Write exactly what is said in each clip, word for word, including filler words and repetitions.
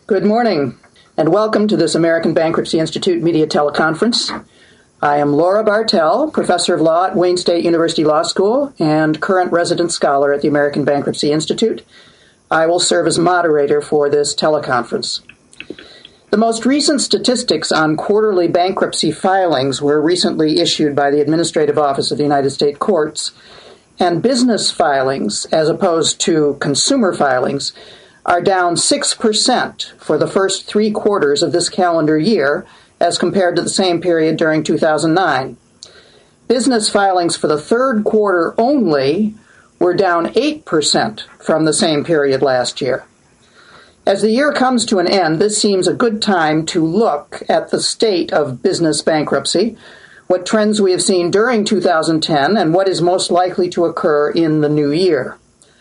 Good morning, and welcome to this American Bankruptcy Institute media teleconference. I am Laura Bartell, professor of law at Wayne State University Law School and current resident scholar at the American Bankruptcy Institute. I will serve as moderator for this teleconference. The most recent statistics on quarterly bankruptcy filings were recently issued by the Administrative Office of the United States Courts, and business filings, as opposed to consumer filings, are down six percent for the first three quarters of this calendar year as compared to the same period during two thousand nine. Business filings for the third quarter only were down eight percent from the same period last year. As the year comes to an end, this seems a good time to look at the state of business bankruptcy, what trends we have seen during two thousand ten, and what is most likely to occur in the new year.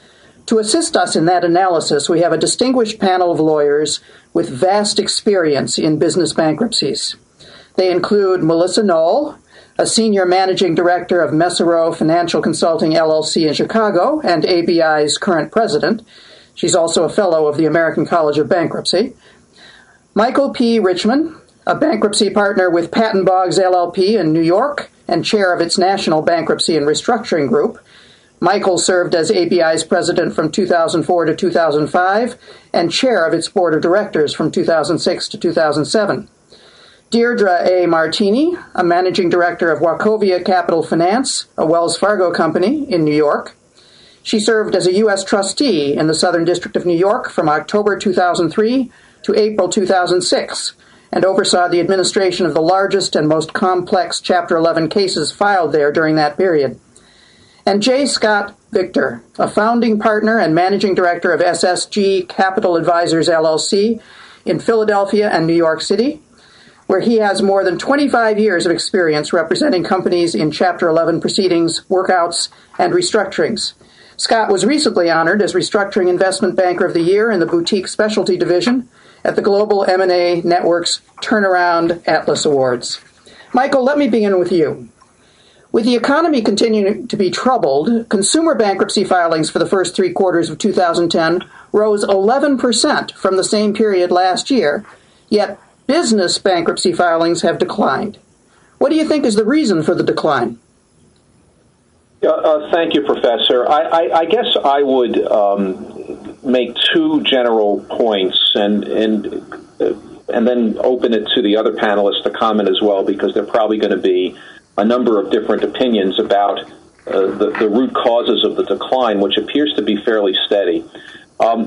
To assist us in that analysis, we have a distinguished panel of lawyers with vast experience in business bankruptcies. They include Melissa Knoll, a senior managing director of Messero Financial Consulting, L L C in Chicago, and A B I's current president. She's also a fellow of the American College of Bankruptcy. Michael P. Richman, a bankruptcy partner with Patton Boggs, L L P in New York, and chair of its National Bankruptcy and Restructuring Group. Michael served as A B I's president from two thousand four to two thousand five and chair of its board of directors from two thousand six to two thousand seven. Deirdre A. Martini, a managing director of Wachovia Capital Finance, a Wells Fargo company in New York. She served as a U S trustee in the Southern District of New York from October two thousand three to April two thousand six and oversaw the administration of the largest and most complex Chapter eleven cases filed there during that period. And J. Scott Victor, a founding partner and managing director of S S G Capital Advisors, L L C in Philadelphia and New York City, where he has more than twenty-five years of experience representing companies in Chapter eleven proceedings, workouts, and restructurings. Scott was recently honored as Restructuring Investment Banker of the Year in the Boutique Specialty Division at the Global M and A Network's Turnaround Atlas Awards. Michael, let me begin with you. With the economy continuing to be troubled, consumer bankruptcy filings for the first three quarters of two thousand ten rose eleven percent from the same period last year, yet business bankruptcy filings have declined. What do you think is the reason for the decline? Uh, uh, thank you, Professor. I, I, I guess I would um, make two general points and and uh, and then open it to the other panelists to comment as well, because they're probably going to be a number of different opinions about uh, the, the root causes of the decline, which appears to be fairly steady. Um,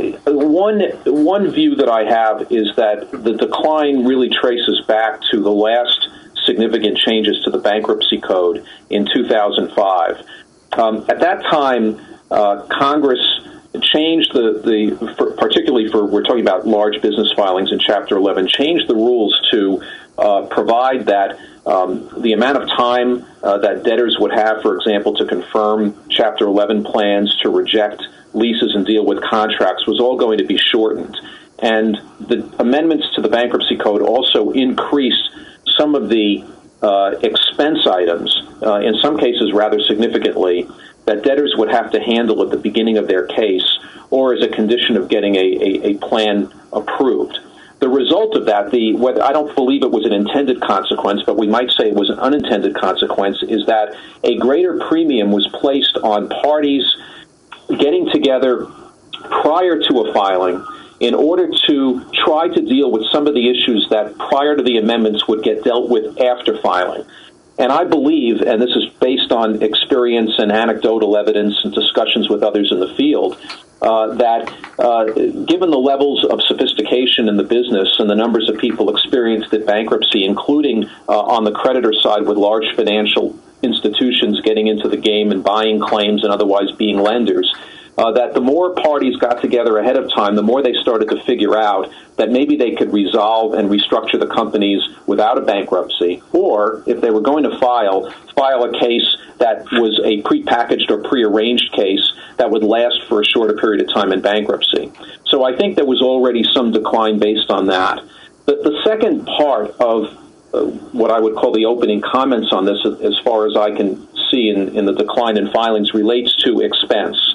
one, one view that I have is that the decline really traces back to the last significant changes to the bankruptcy code in two thousand five. Um, at that time, uh, Congress changed the, the for, particularly for, we're talking about large business filings in Chapter eleven, changed the rules to uh, provide that Um, the amount of time uh, that debtors would have, for example, to confirm Chapter eleven plans, to reject leases and deal with contracts, was all going to be shortened. And the amendments to the Bankruptcy Code also increased some of the uh, expense items, uh, in some cases rather significantly, that debtors would have to handle at the beginning of their case or as a condition of getting a, a, a plan approved. The result of that, the whether I don't believe it was an intended consequence, but we might say it was an unintended consequence, is that a greater premium was placed on parties getting together prior to a filing in order to try to deal with some of the issues that prior to the amendments would get dealt with after filing. And I believe, and this is based on experience and anecdotal evidence and discussions with others in the field, uh, that uh, given the levels of sophistication in the business and the numbers of people experienced at bankruptcy, including uh, on the creditor side with large financial institutions getting into the game and buying claims and otherwise being lenders, Uh, that the more parties got together ahead of time, the more they started to figure out that maybe they could resolve and restructure the companies without a bankruptcy, or if they were going to file, file a case that was a prepackaged or prearranged case that would last for a shorter period of time in bankruptcy. So I think there was already some decline based on that. But the second part of uh, what I would call the opening comments on this, as far as I can see in, in the decline in filings, relates to expense.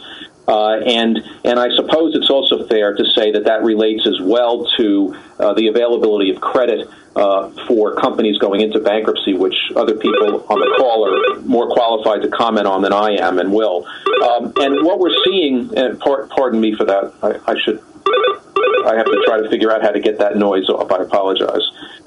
Uh, and and I suppose it's also fair to say that that relates as well to uh, the availability of credit uh, for companies going into bankruptcy, which other people on the call are more qualified to comment on than I am and will. Um, and what we're seeing, and par- pardon me for that, I, I should, I have to try to figure out how to get that noise off. I apologize.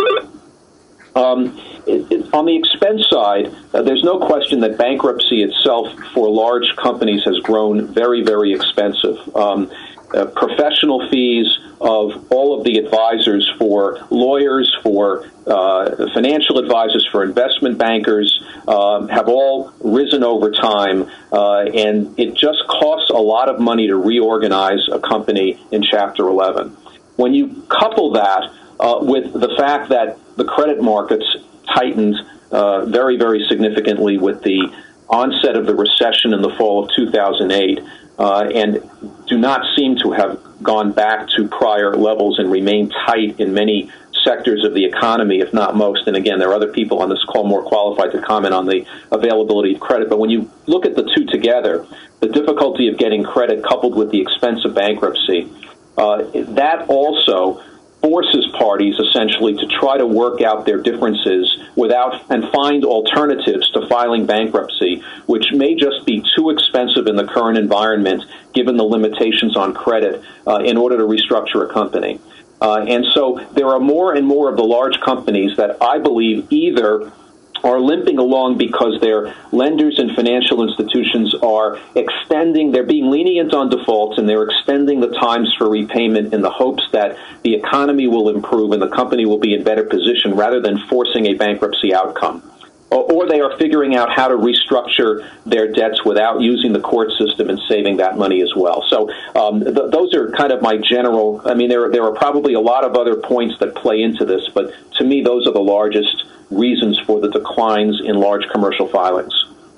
Um, it, it, on the expense side, uh, there's no question that bankruptcy itself for large companies has grown very, very expensive. Um, uh, professional fees of all of the advisors for lawyers, for uh, financial advisors, for investment bankers uh, have all risen over time, uh, and it just costs a lot of money to reorganize a company in Chapter eleven. When you couple that uh, with the fact that the credit markets tightened uh, very, very significantly with the onset of the recession in the fall of two thousand eight, uh, and do not seem to have gone back to prior levels and remain tight in many sectors of the economy, if not most. And again, there are other people on this call more qualified to comment on the availability of credit. But when you look at the two together, the difficulty of getting credit coupled with the expense of bankruptcy, uh, that also forces parties essentially to try to work out their differences without and find alternatives to filing bankruptcy, which may just be too expensive in the current environment given the limitations on credit uh, in order to restructure a company. Uh, and so there are more and more of the large companies that I believe either are limping along because their lenders and financial institutions are extending, they're being lenient on defaults, and they're extending the times for repayment in the hopes that the economy will improve and the company will be in better position rather than forcing a bankruptcy outcome. Or, or they are figuring out how to restructure their debts without using the court system and saving that money as well. So um, th- those are kind of my general, I mean, there, there are probably a lot of other points that play into this, but to me, those are the largest reasons for the declines in large commercial filings.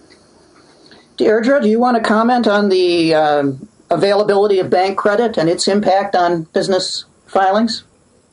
Deirdre, do you want to comment on the uh, availability of bank credit and its impact on business filings?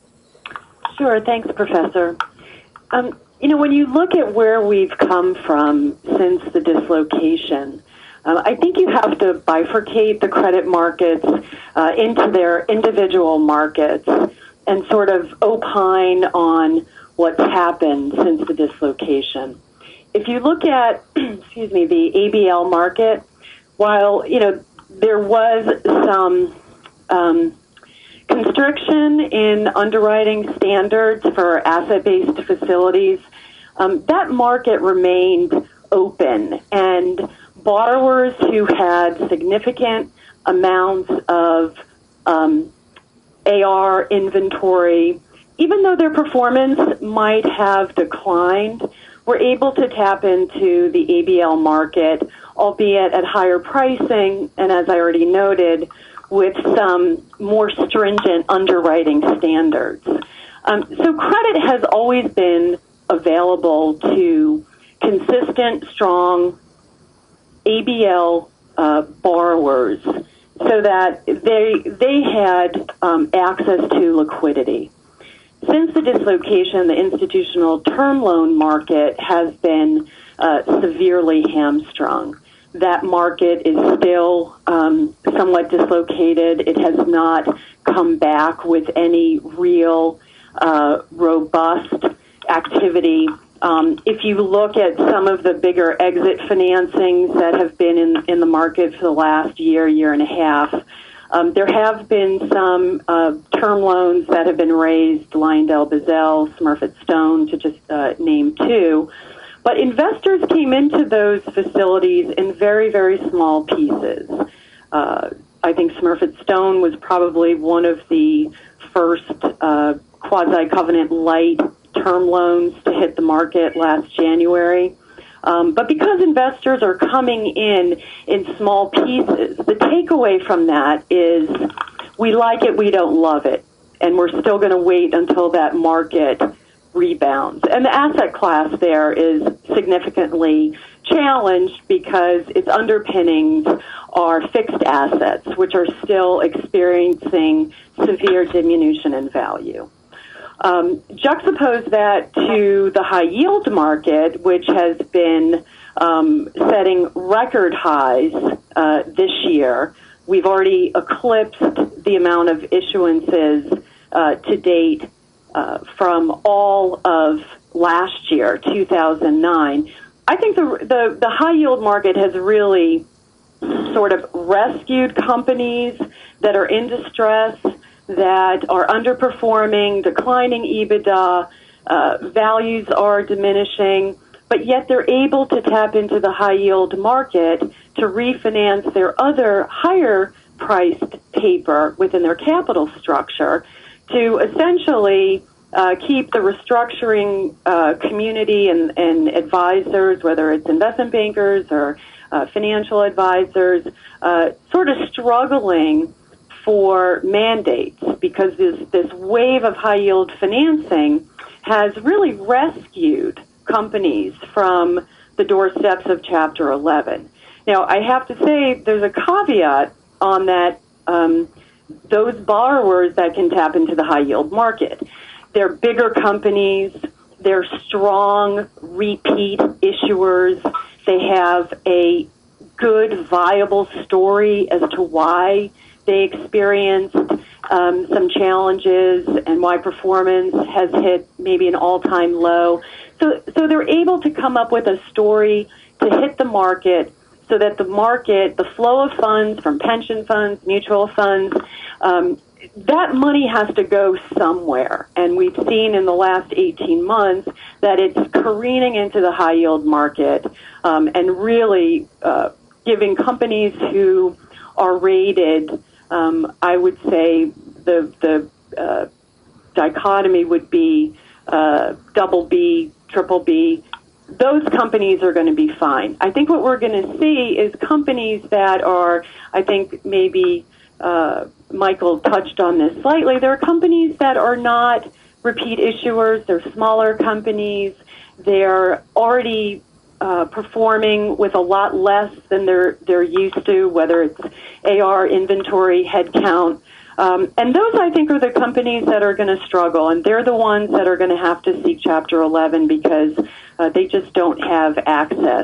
Sure. Thanks, Professor. Um, you know, when you look at where we've come from since the dislocation, uh, I think you have to bifurcate the credit markets uh, into their individual markets and sort of opine on what's happened since the dislocation. If you look at, excuse me, the A B L market, while, you know, there was some um, constriction in underwriting standards for asset-based facilities, um, that market remained open, and borrowers who had significant amounts of um, A R inventory, even though their performance might have declined, were able to tap into the A B L market, albeit at higher pricing, and as I already noted, with some more stringent underwriting standards. Um, so credit has always been available to consistent, strong A B L uh, borrowers so that they, they had um, access to liquidity. Since the dislocation, the institutional term loan market has been uh, severely hamstrung. That market is still um, somewhat dislocated. It has not come back with any real uh, robust activity. Um, if you look at some of the bigger exit financings that have been in, in the market for the last year, year and a half, Um, there have been some uh, term loans that have been raised, LyondellBasell, Smurfit Stone, to just uh, name two. But investors came into those facilities in very, very small pieces. Uh, I think Smurfit Stone was probably one of the first uh, quasi-covenant light term loans to hit the market last January. Um, but because investors are coming in in small pieces, the takeaway from that is we like it, we don't love it, and we're still going to wait until that market rebounds. And the asset class there is significantly challenged because its underpinnings are fixed assets, which are still experiencing severe diminution in value. Um, juxtapose that to the high yield market, which has been um, setting record highs uh, this year, we've already eclipsed the amount of issuances uh, to date uh, from all of last year, two thousand nine. I think the, the, the high yield market has really sort of rescued companies that are in distress, that are underperforming, declining EBITDA, uh, values are diminishing, but yet they're able to tap into the high yield market to refinance their other higher priced paper within their capital structure to essentially uh, keep the restructuring uh, community and, and advisors, whether it's investment bankers or uh, financial advisors, uh, sort of struggling for mandates, because this, this wave of high yield financing has really rescued companies from the doorsteps of Chapter eleven. Now, I have to say there's a caveat on that. Um, those borrowers that can tap into the high yield market, they're bigger companies, they're strong repeat issuers, they have a good, viable story as to why they experienced um, some challenges and why performance has hit maybe an all-time low. So, so they're able to come up with a story to hit the market so that the market, the flow of funds from pension funds, mutual funds, um, that money has to go somewhere. And we've seen in the last eighteen months that it's careening into the high-yield market um, and really uh, giving companies who are rated, um, I would say the, the uh, dichotomy would be uh, double B, triple B. Those companies are going to be fine. I think what we're going to see is companies that are, I think maybe uh, Michael touched on this slightly, there are companies that are not repeat issuers. They're smaller companies. They're already uh, performing with a lot less than they're, they're used to, whether it's A R, inventory, headcount. Um, and those, I think, are the companies that are going to struggle, and they're the ones that are going to have to seek Chapter eleven because uh, they just don't have access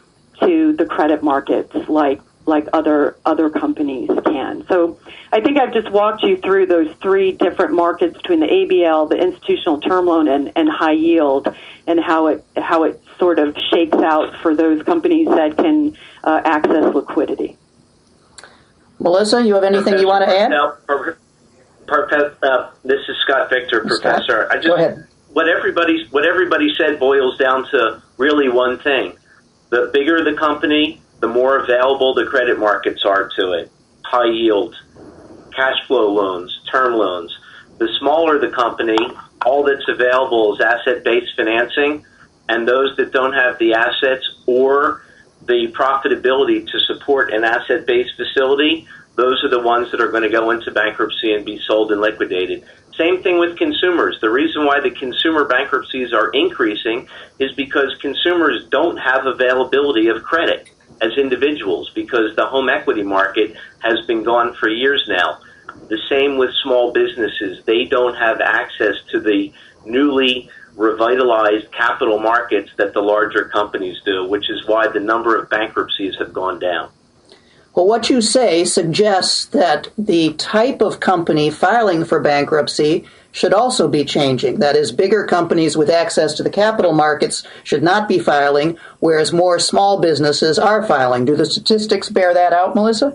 to the credit markets like like other other companies can. So I think I've just walked you through those three different markets between the A B L, the institutional term loan, and, and high yield, and how it how it sort of shakes out for those companies that can uh, access liquidity. Melissa, you have anything you want to add? No, per, per, per, uh, this is Scott Victor, Scott, Professor. I just, go ahead. What everybody, what everybody said boils down to really one thing. The bigger the company, the more available the credit markets are to it. High yield, cash flow loans, term loans. The smaller the company, all that's available is asset-based financing, and those that don't have the assets or the profitability to support an asset-based facility, those are the ones that are going to go into bankruptcy and be sold and liquidated. Same thing with consumers. The reason why the consumer bankruptcies are increasing is because consumers don't have availability of credit as individuals because the home equity market has been gone for years now. The same with small businesses. They don't have access to the newly revitalized capital markets that the larger companies do, which is why the number of bankruptcies have gone down. Well, what you say suggests that the type of company filing for bankruptcy should also be changing. That is, bigger companies with access to the capital markets should not be filing, whereas more small businesses are filing. Do the statistics bear that out, Melissa?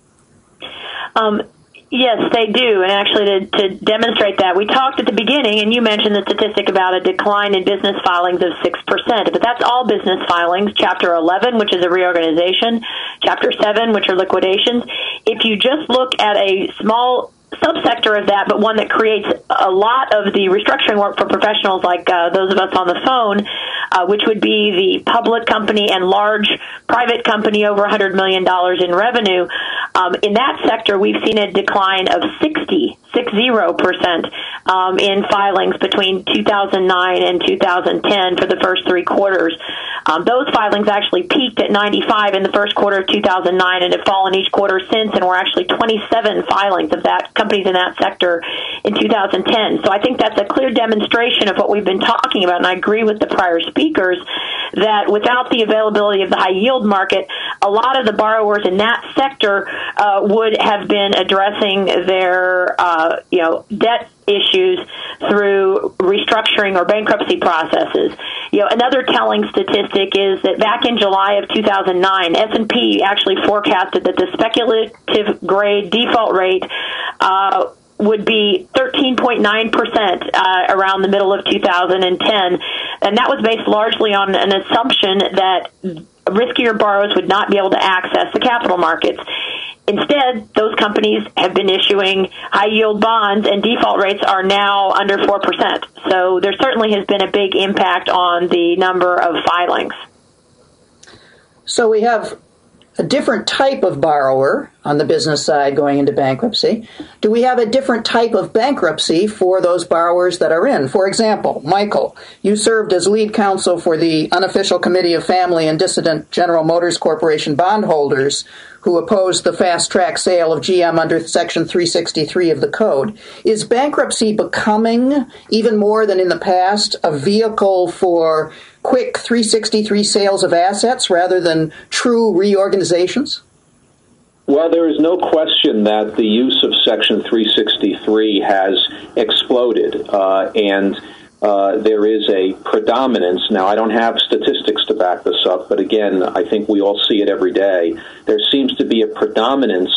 Um, Yes, they do. And actually, to, to demonstrate that, we talked at the beginning, and you mentioned the statistic about a decline in business filings of six percent. But that's all business filings. Chapter eleven, which is a reorganization. Chapter seven, which are liquidations. If you just look at a small subsector of that, but one that creates a lot of the restructuring work for professionals like uh, those of us on the phone, uh, which would be the public company and large private company over one hundred million dollars in revenue. Um, in that sector, we've seen a decline of sixty percent um, in filings between two thousand nine and two thousand ten for the first three quarters. Um, those filings actually peaked at ninety-five in the first quarter of two thousand nine and have fallen each quarter since, and we're actually twenty-seven filings of that companies in that sector in two thousand ten. So I think that's a clear demonstration of what we've been talking about, and I agree with the prior speakers that without the availability of the high yield market, a lot of the borrowers in that sector uh, would have been addressing their, uh, you know, debt issues through restructuring or bankruptcy processes. You know, another telling statistic is that back in July of two thousand nine, S and P actually forecasted that the speculative grade default rate uh, would be thirteen point nine percent uh, around the middle of two thousand ten, and that was based largely on an assumption that riskier borrowers would not be able to access the capital markets. Instead, those companies have been issuing high-yield bonds, and default rates are now under four percent. So there certainly has been a big impact on the number of filings. So we have a different type of borrower on the business side going into bankruptcy. Do we have a different type of bankruptcy for those borrowers that are in? For example, Michael, you served as lead counsel for the Unofficial Committee of Family and Dissident General Motors Corporation bondholders who opposed the fast-track sale of G M under Section three sixty-three of the Code. Is bankruptcy becoming, even more than in the past, a vehicle for quick three sixty-three sales of assets rather than true reorganizations? Well, there is no question that the use of Section three sixty-three has exploded, uh, and uh, there is a predominance. Now, I don't have statistics to back this up, but again, I think we all see it every day. There seems to be a predominance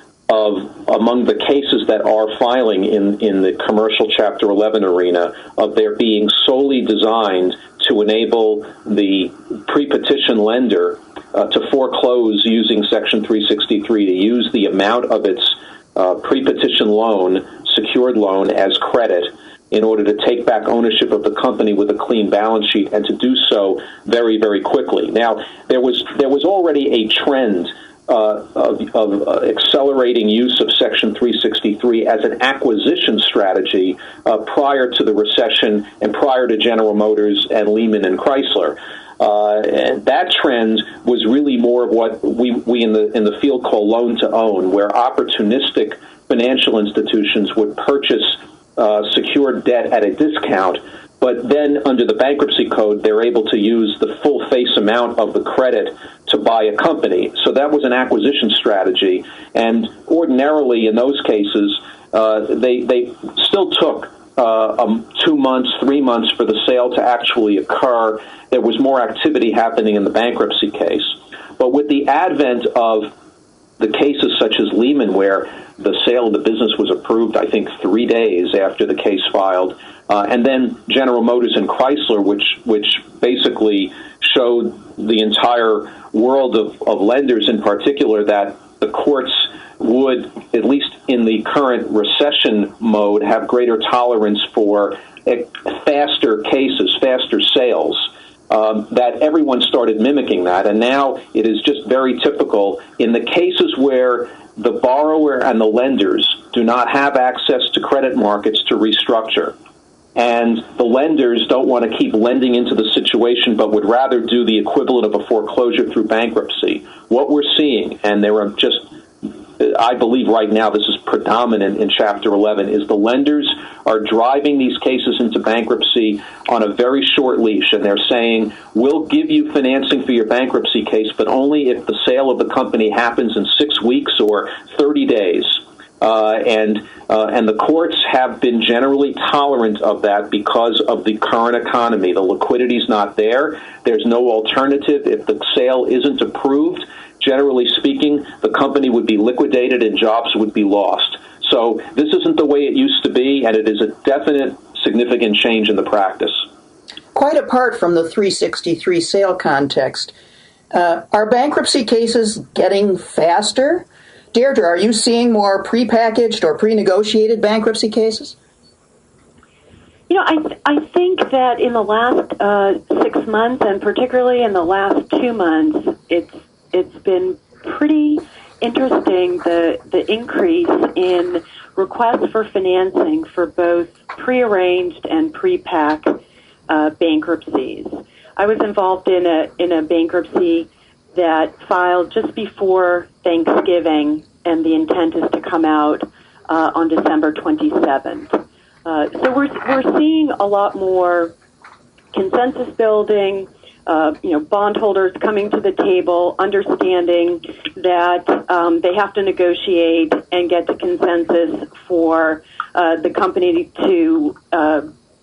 of, among the cases that are filing in, in the commercial Chapter eleven arena, of their being solely designed to enable the pre-petition lender uh, to foreclose using Section three sixty-three, to use the amount of its uh, pre-petition loan, secured loan, as credit in order to take back ownership of the company with a clean balance sheet, and to do so very, very quickly. Now, there was there was already a trend Uh, of, of uh, accelerating use of Section three sixty-three as an acquisition strategy uh, prior to the recession and prior to General Motors and Lehman and Chrysler. Uh, and that trend was really more of what we, we in the in the field call loan to own, where opportunistic financial institutions would purchase uh, secured debt at a discount, but then under the bankruptcy code, they're able to use the full face amount of the credit to buy a company. So that was an acquisition strategy. And ordinarily, in those cases, uh, they they still took uh, um, two months, three months for the sale to actually occur. There was more activity happening in the bankruptcy case. But with the advent of the cases such as Lehman, where the sale of the business was approved, I think, three days after the case filed, Uh, and then General Motors and Chrysler, which which basically showed the entire world of, of lenders in particular that the courts would, at least in the current recession mode, have greater tolerance for faster cases, faster sales, um, that everyone started mimicking that. And now it is just very typical in the cases where the borrower and the lenders do not have access to credit markets to restructure, and the lenders don't want to keep lending into the situation but would rather do the equivalent of a foreclosure through bankruptcy. What we're seeing, and there are just, I believe right now this is predominant in Chapter eleven, is the lenders are driving these cases into bankruptcy on a very short leash, and they're saying, we'll give you financing for your bankruptcy case, but only if the sale of the company happens in six weeks or thirty days. Uh, and uh, and the courts have been generally tolerant of that because of the current economy. The liquidity's not there. There's no alternative. If the sale isn't approved, generally speaking, the company would be liquidated and jobs would be lost. So this isn't the way it used to be, and it is a definite, significant change in the practice. Quite apart from the three sixty-three sale context, uh, are bankruptcy cases getting faster? Deirdre, are you seeing more prepackaged or pre-negotiated bankruptcy cases? You know, I I think that in the last uh, six months, and particularly in the last two months, it's it's been pretty interesting, the the increase in requests for financing for both prearranged and pre-pack uh, bankruptcies. I was involved in a in a bankruptcy that filed just before Thanksgiving, and the intent is to come out uh, on December twenty-seventh. Uh, so we're we're seeing a lot more consensus building, uh, you know, bondholders coming to the table, understanding that um, they have to negotiate and get to consensus for uh, the company to uh,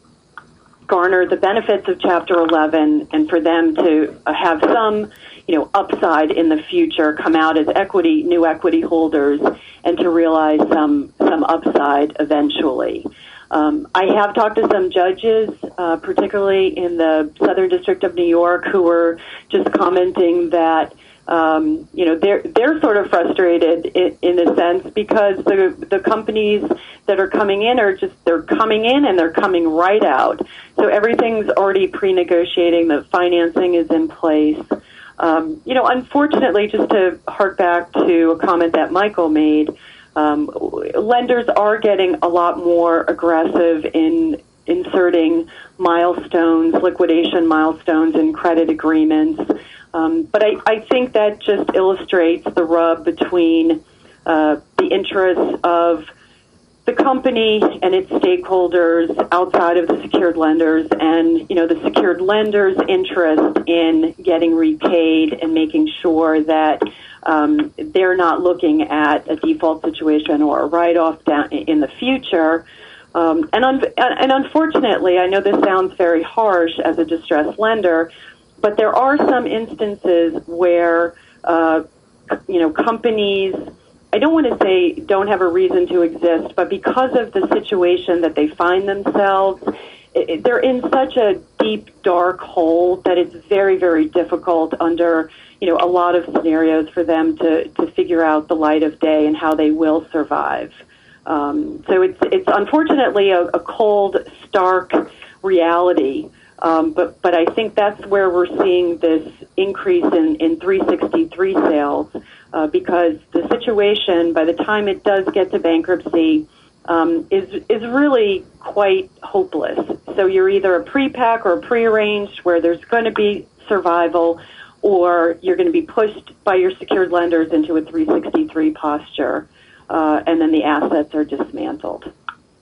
garner the benefits of Chapter eleven, and for them to uh, have some, you know, upside in the future, come out as equity, new equity holders, and to realize some some upside eventually. Um, I have talked to some judges, uh, particularly in the Southern District of New York, who were just commenting that um, you know they're they're sort of frustrated in, in a sense because the the companies that are coming in are just they're coming in and they're coming right out. So everything's already pre-negotiating. The financing is in place. Um, you know, unfortunately, just to hark back to a comment that Michael made. Um, lenders are getting a lot more aggressive in inserting milestones, liquidation milestones in credit agreements. Um, but I, I think that just illustrates the rub between uh, the interests of the company and its stakeholders outside of the secured lenders and, you know, the secured lenders' interest in getting repaid and making sure that Um, they're not looking at a default situation or a write-off down in the future. Um, and, un- and unfortunately, I know this sounds very harsh as a distressed lender, but there are some instances where, uh, you know, companies, I don't want to say don't have a reason to exist, but because of the situation that they find themselves, it, they're in such a deep, dark hole that it's very, very difficult under, you know, a lot of scenarios for them to, to figure out the light of day and how they will survive. Um, so it's it's unfortunately a, a cold, stark reality. Um, but but I think that's where we're seeing this increase in, in three sixty-three sales uh, because the situation, by the time it does get to bankruptcy, um, is is really quite hopeless. So you're either a pre-pack or a pre-arranged where there's going to be survival, or you're going to be pushed by your secured lenders into a three sixty-three posture, uh, and then the assets are dismantled.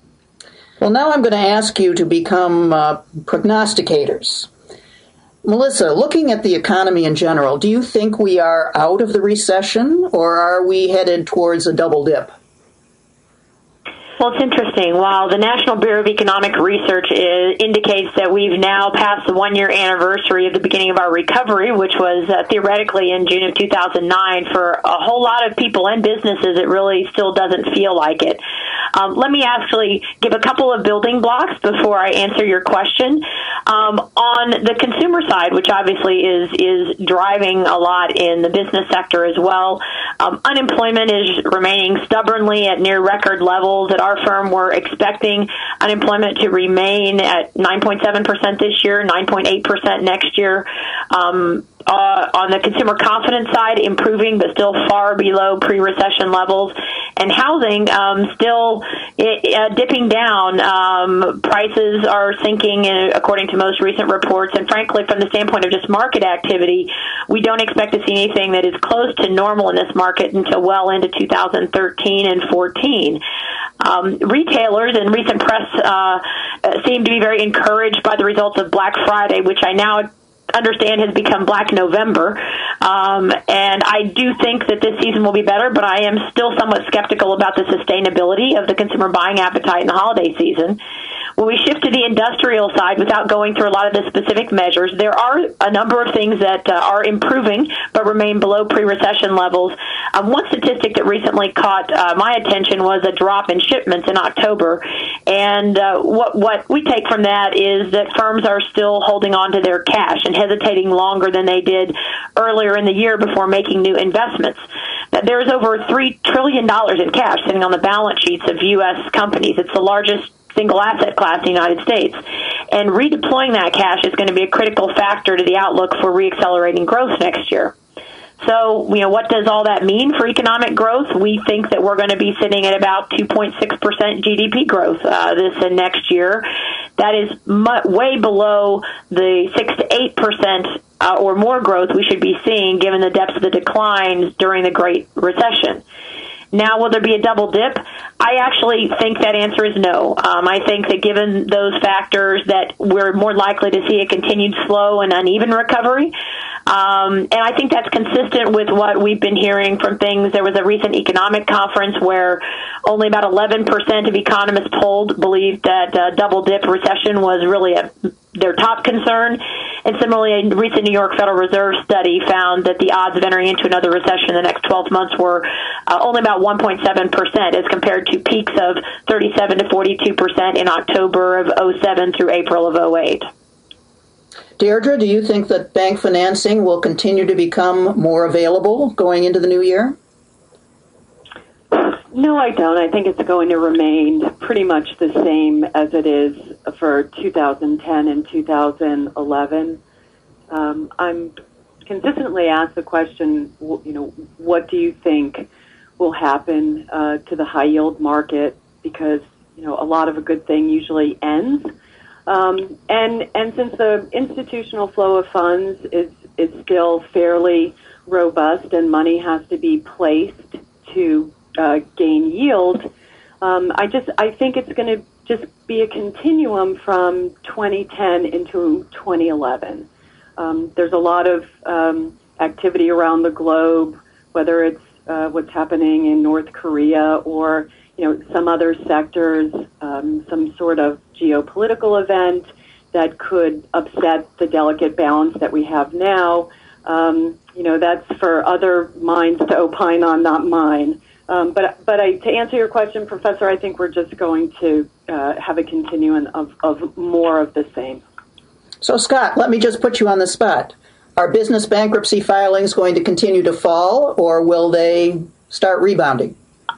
Well, now I'm going to ask you to become uh, prognosticators. Melissa, looking at the economy in general, do you think we are out of the recession, or are we headed towards a double dip? Well, it's interesting. While the National Bureau of Economic Research is, indicates that we've now passed the one-year anniversary of the beginning of our recovery, which was uh, theoretically in June of two thousand nine, for a whole lot of people and businesses, it really still doesn't feel like it. Um, let me actually give a couple of building blocks before I answer your question. Um, on the consumer side, which obviously is is driving a lot in the business sector as well, um, unemployment is remaining stubbornly at near record levels. At our firm, we're expecting unemployment to remain at nine point seven percent this year, nine point eight percent next year. Um, Uh, on the consumer confidence side, improving, but still far below pre-recession levels. And housing um, still uh, dipping down. Um, prices are sinking, uh, according to most recent reports. And frankly, from the standpoint of just market activity, we don't expect to see anything that is close to normal in this market until well into two thousand thirteen and fourteen. Um, retailers in recent press uh, seem to be very encouraged by the results of Black Friday, which I now understand has become Black November. Um, and I do think that this season will be better, but I am still somewhat skeptical about the sustainability of the consumer buying appetite in the holiday season. When we shift to the industrial side, without going through a lot of the specific measures, there are a number of things that uh, are improving but remain below pre-recession levels. Um, one statistic that recently caught uh, my attention was a drop in shipments in October. And uh, what, what we take from that is that firms are still holding on to their cash and hesitating longer than they did earlier in the year before making new investments. There is over three trillion dollars in cash sitting on the balance sheets of U S companies. It's the largest single asset class in the United States. And redeploying that cash is going to be a critical factor to the outlook for reaccelerating growth next year. So, you know, what does all that mean for economic growth? We think that we're going to be sitting at about two point six percent G D P growth uh, this and next year. That is mu- way below the six to eight percent uh, or more growth we should be seeing given the depths of the declines during the Great Recession. Now, will there be a double dip? I actually think that answer is no. Um, I think that given those factors that we're more likely to see a continued slow and uneven recovery. Um, and I think that's consistent with what we've been hearing from things. There was a recent economic conference where only about eleven percent of economists polled believed that uh, double dip recession was really a, their top concern. And similarly, a recent New York Federal Reserve study found that the odds of entering into another recession in the next twelve months were uh, only about one point seven percent as compared to peaks of thirty-seven to forty-two percent in October of oh seven through April of oh eight. Deirdre, do you think that bank financing will continue to become more available going into the new year? No, I don't. I think it's going to remain pretty much the same as it is for two thousand ten and two thousand eleven. Um, I'm consistently asked the question, you know, what do you think will happen uh, to the high yield market? Because, you know, a lot of a good thing usually ends. Um, and and since the institutional flow of funds is is still fairly robust and money has to be placed to uh, gain yield, um, I just I think it's going to just be a continuum from twenty ten into twenty eleven. Um, there's a lot of um, activity around the globe, whether it's uh, what's happening in North Korea or you know, some other sectors, um, some sort of geopolitical event that could upset the delicate balance that we have now. Um, you know, that's for other minds to opine on, not mine. Um, but but I, to answer your question, Professor, I think we're just going to uh, have a continuum of, of more of the same. So, Scott, let me just put you on the spot. Are business bankruptcy filings going to continue to fall, or will they start rebounding?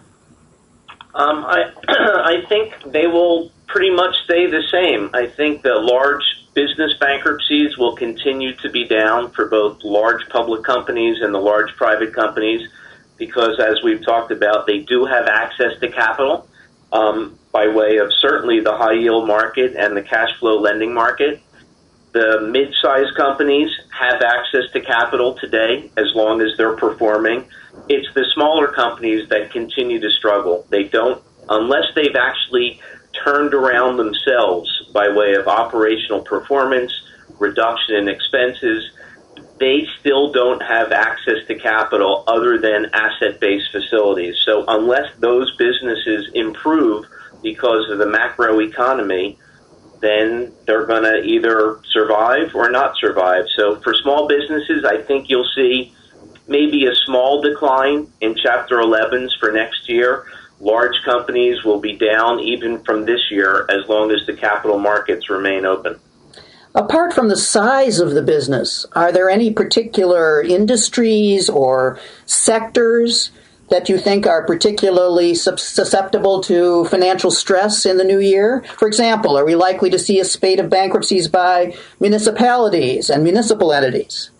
Um, I I think they will pretty much stay the same. I think the large business bankruptcies will continue to be down for both large public companies and the large private companies because, as we've talked about, they do have access to capital um, by way of certainly the high-yield market and the cash flow lending market. The mid-sized companies have access to capital today as long as they're performing. It's the smaller companies that continue to struggle. They don't, unless they've actually turned around themselves by way of operational performance, reduction in expenses, they still don't have access to capital other than asset-based facilities. So unless those businesses improve because of the macroeconomy, then they're going to either survive or not survive. So for small businesses, I think you'll see maybe a small decline in Chapter elevens for next year. Large companies will be down even from this year as long as the capital markets remain open. Apart from the size of the business, are there any particular industries or sectors that you think are particularly susceptible to financial stress in the new year? For example, are we likely to see a spate of bankruptcies by municipalities and municipal entities?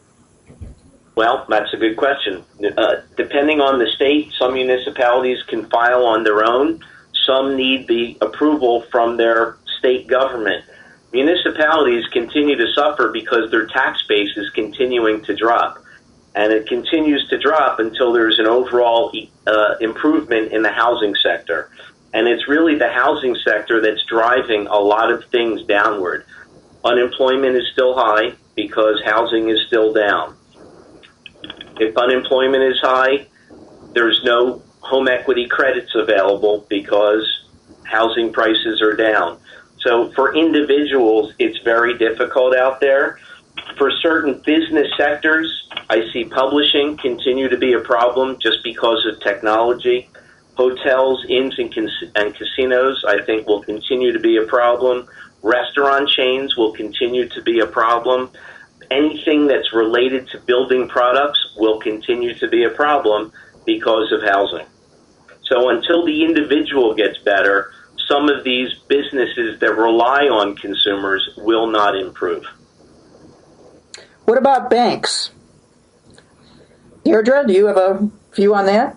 Well, that's a good question. Uh, depending on the state, some municipalities can file on their own. Some need the approval from their state government. Municipalities continue to suffer because their tax base is continuing to drop. And it continues to drop until there's an overall uh, improvement in the housing sector. And it's really the housing sector that's driving a lot of things downward. Unemployment is still high because housing is still down. If unemployment is high, there's no home equity credits available because housing prices are down. So for individuals, it's very difficult out there. For certain business sectors, I see publishing continue to be a problem just because of technology. Hotels, inns, and, cas- and casinos, I think, will continue to be a problem. Restaurant chains will continue to be a problem. Anything that's related to building products will continue to be a problem because of housing. So until the individual gets better, some of these businesses that rely on consumers will not improve. What about banks? Deirdre, do you have a view on that?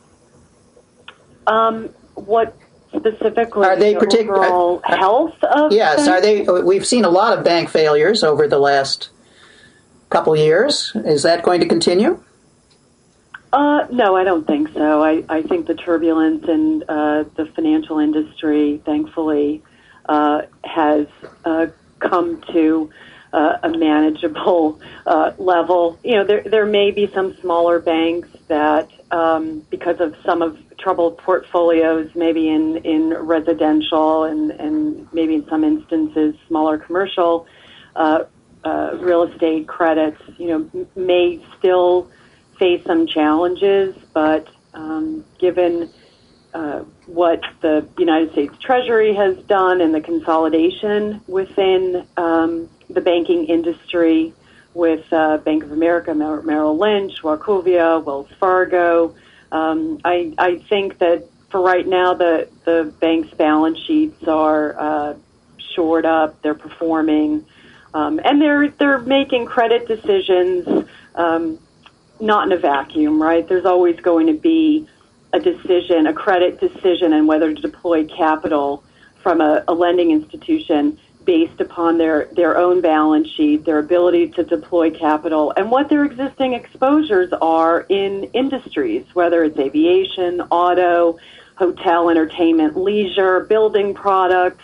Um, what specifically? Are they the partic- overall uh, health of Yes, banks? are they? We've seen a lot of bank failures over the last couple years. Is that going to continue? Uh, no, I don't think so. I, I think the turbulence in uh, the financial industry, thankfully, uh, has uh, come to uh, a manageable uh, level. You know, there there may be some smaller banks that, um, because of some of troubled portfolios, maybe in, in residential and, and maybe in some instances smaller commercial uh, uh, real estate credits, you know, m- may still face some challenges, but um, given uh, what the United States Treasury has done and the consolidation within um, the banking industry with uh, Bank of America, Mer- Merrill Lynch, Wachovia, Wells Fargo, um, I, I think that for right now the, the bank's balance sheets are uh, shored up, they're performing, um, and they're they're making credit decisions um, not in a vacuum, right? There's always going to be a decision, a credit decision, and whether to deploy capital from a, a lending institution based upon their, their own balance sheet, their ability to deploy capital, and what their existing exposures are in industries, whether it's aviation, auto, hotel, entertainment, leisure, building products,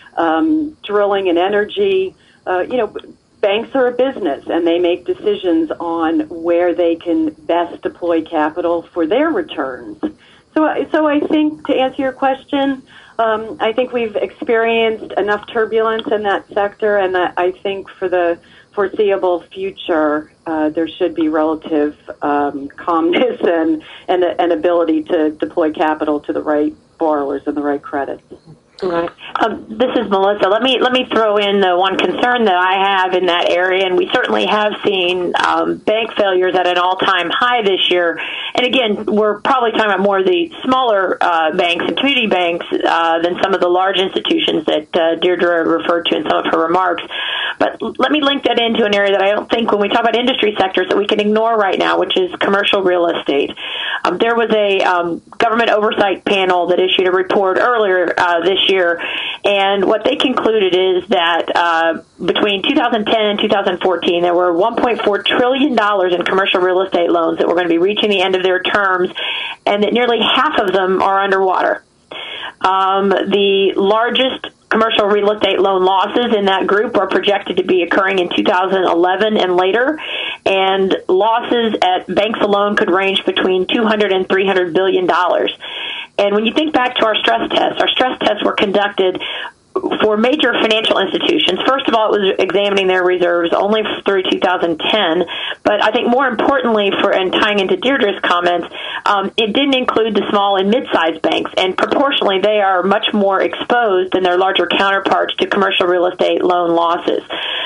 um, drilling and energy. Uh, you know, banks are a business, and they make decisions on where they can best deploy capital for their returns. So, so I think, to answer your question, um, I think we've experienced enough turbulence in that sector, and I, I think for the foreseeable future, uh, there should be relative um, calmness and, and an ability to deploy capital to the right borrowers and the right credits. Right. Um, this is Melissa. Let me let me throw in the one concern that I have in that area, and we certainly have seen um, bank failures at an all-time high this year. And again, we're probably talking about more of the smaller uh, banks and community banks uh, than some of the large institutions that uh, Deirdre referred to in some of her remarks. But let me link that into an area that I don't think, when we talk about industry sectors, that we can ignore right now, which is commercial real estate. Um, there was a um, government oversight panel that issued a report earlier uh, this year, and what they concluded is that uh, between two thousand ten and two thousand fourteen, there were one point four trillion dollars in commercial real estate loans that were going to be reaching the end of their terms, and that nearly half of them are underwater. Um, the largest commercial real estate loan losses in that group are projected to be occurring in two thousand eleven and later, and losses at banks alone could range between two hundred and three hundred billion dollars. And when you think back to our stress tests, our stress tests were conducted for major financial institutions. First of all, it was examining their reserves only through two thousand ten, but I think more importantly, for and tying into Deirdre's comments, um, it didn't include the small and mid-sized banks, and proportionally, they are much more exposed than their larger counterparts to commercial real estate loan losses.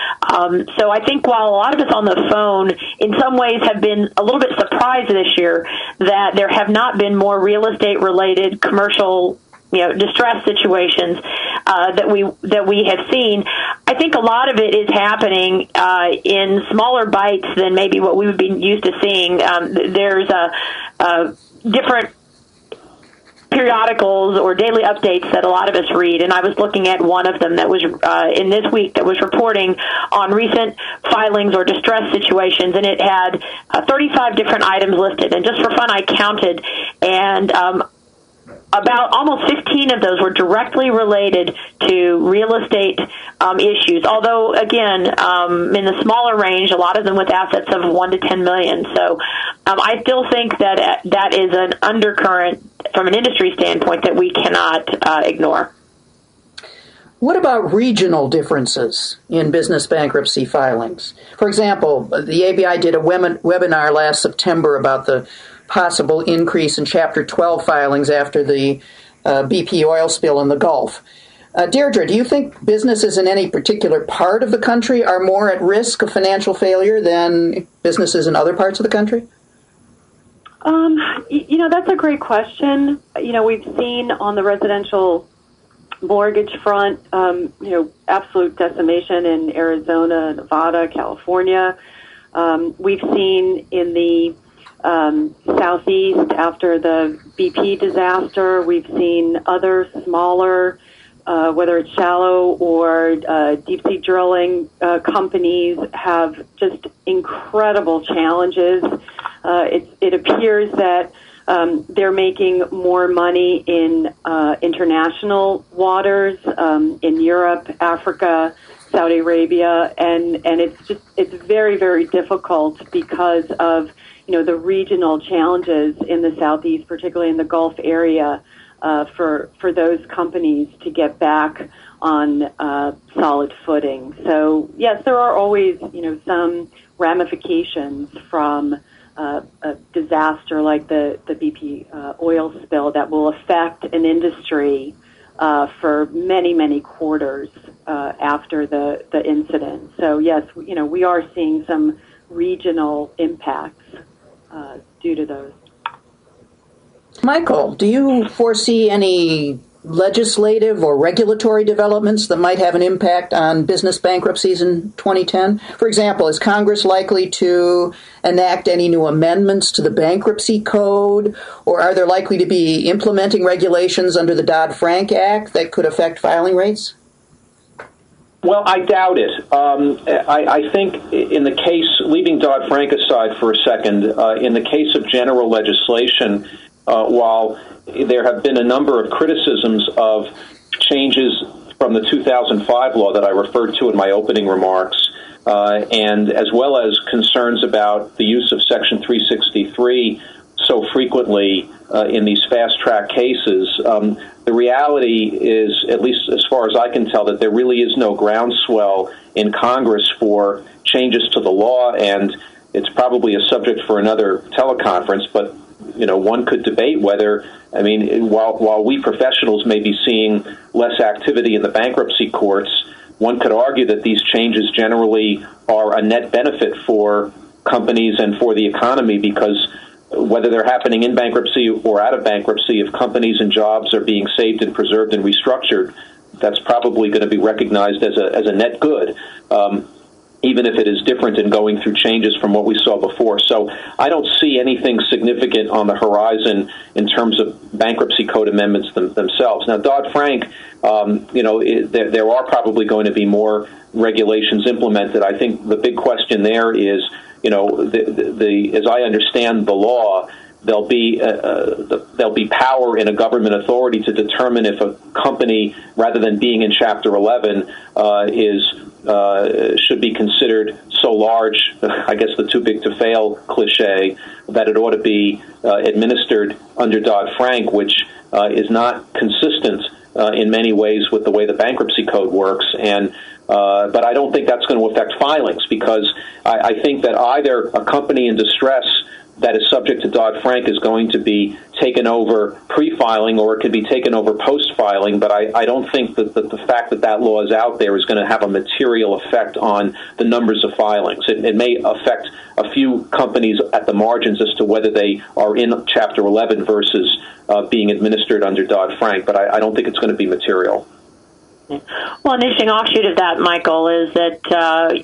Um, so I think while a lot of us on the phone in some ways have been a little bit surprised this year that there have not been more real estate-related commercial you know, distress situations uh, that we that we have seen, I think a lot of it is happening uh, in smaller bites than maybe what we would be used to seeing. Um, there's a, a different periodicals or daily updates that a lot of us read, and I was looking at one of them that was uh, in this week that was reporting on recent filings or distress situations, and it had uh, thirty-five different items listed. And just for fun, I counted, and um, about almost fifteen of those were directly related to real estate um, issues. Although, again, um, in the smaller range, a lot of them with assets of one to ten million. So, um, I still think that that is an undercurrent from an industry standpoint that we cannot uh, ignore. What about regional differences in business bankruptcy filings? For example, the A B I did a web- webinar last September about the possible increase in Chapter twelve filings after the uh, B P oil spill in the Gulf. Uh, Deirdre, do you think businesses in any particular part of the country are more at risk of financial failure than businesses in other parts of the country? Um, you know, that's a great question. You know, we've seen on the residential mortgage front, um, you know, absolute decimation in Arizona, Nevada, California. Um, we've seen in the Um, southeast after the B P disaster, we've seen other smaller, uh, whether it's shallow or uh, deep sea drilling uh, companies have just incredible challenges Uh, it, it appears that um, they're making more money in uh, international waters, um, in Europe, Africa, Saudi Arabia, and, and it's just it's very, very difficult because of you know the regional challenges in the Southeast, particularly in the Gulf area, uh, for for those companies to get back on uh, solid footing. So yes, there are always you know some ramifications from uh, a disaster like the the B P uh, oil spill that will affect an industry uh, for many many quarters uh, after the the incident. So yes, you know we are seeing some regional impacts uh, due to those. Michael, do you foresee any legislative or regulatory developments that might have an impact on business bankruptcies in twenty ten? For example, is Congress likely to enact any new amendments to the bankruptcy code, or are there likely to be implementing regulations under the Dodd-Frank Act that could affect filing rates? Well, I doubt it. Um, I, I think in the case, leaving Dodd-Frank aside for a second, uh, in the case of general legislation, uh, while there have been a number of criticisms of changes from the two thousand five law that I referred to in my opening remarks, uh, and as well as concerns about the use of Section three sixty-three so frequently uh, in these fast-track cases, um, the reality is, at least as far as I can tell, that there really is no groundswell in Congress for changes to the law, and it's probably a subject for another teleconference, but you know, one could debate whether, I mean, while while we professionals may be seeing less activity in the bankruptcy courts, one could argue that these changes generally are a net benefit for companies and for the economy, because whether they're happening in bankruptcy or out of bankruptcy, if companies and jobs are being saved and preserved and restructured, that's probably going to be recognized as a as a net good. Um, even if it is different in going through changes from what we saw before. So I don't see anything significant on the horizon in terms of bankruptcy code amendments them, themselves. Now, Dodd-Frank, um, you know, it, there, there are probably going to be more regulations implemented. I think the big question there is, you know, the, the, the as I understand the law, there'll be uh, the, there'll be power in a government authority to determine if a company, rather than being in Chapter eleven, uh, is uh, should be considered so large, I guess the too big to fail cliche, that it ought to be uh, administered under Dodd-Frank, which uh, is not consistent uh, in many ways with the way the bankruptcy code works. And uh, but I don't think that's going to affect filings, because I, I think that either a company in distress that is subject to Dodd-Frank is going to be taken over pre-filing, or it could be taken over post-filing, but I, I don't think that, that the fact that that law is out there is going to have a material effect on the numbers of filings. It, it may affect a few companies at the margins as to whether they are in Chapter eleven versus uh, being administered under Dodd-Frank, but I, I don't think it's going to be material. Well, an interesting offshoot of that, Michael, is that uh,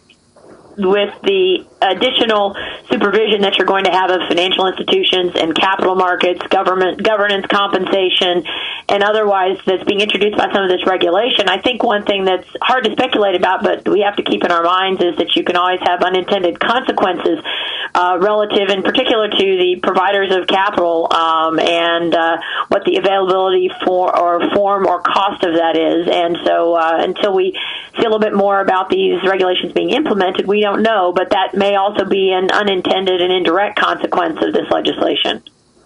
with the additional supervision that you're going to have of financial institutions and capital markets, government governance, compensation, and otherwise that's being introduced by some of this regulation, I think one thing that's hard to speculate about, but we have to keep in our minds, is that you can always have unintended consequences uh, relative in particular to the providers of capital um, and uh, what the availability for or form or cost of that is. And so uh, until we see a little bit more about these regulations being implemented, we don't know, but that may also be an unintended and indirect consequence of this legislation.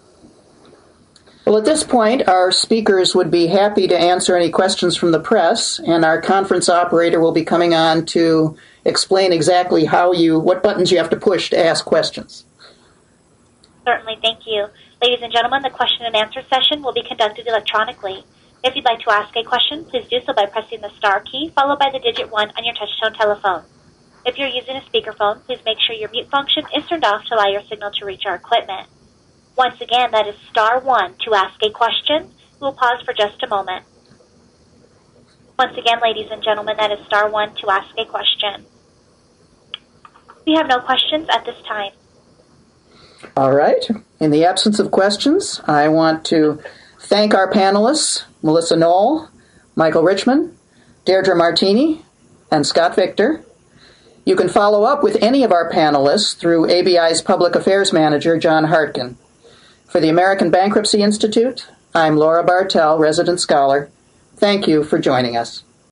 Well, at this point, our speakers would be happy to answer any questions from the press, and our conference operator will be coming on to explain exactly how you, what buttons you have to push to ask questions. Certainly, thank you. Ladies and gentlemen, the question and answer session will be conducted electronically. If you'd like to ask a question, please do so by pressing the star key followed by the digit one on your touch-tone telephone. If you're using a speakerphone, please make sure your mute function is turned off to allow your signal to reach our equipment. Once again, that is star one to ask a question. We'll pause for just a moment. Once again, ladies and gentlemen, that is star one to ask a question. We have no questions at this time. All right. In the absence of questions, I want to thank our panelists, Melissa Knoll, Michael Richman, Deirdre Martini, and Scott Victor. You can follow up with any of our panelists through A B I's Public Affairs Manager, John Hartkin. For the American Bankruptcy Institute, I'm Laura Bartell, Resident Scholar. Thank you for joining us.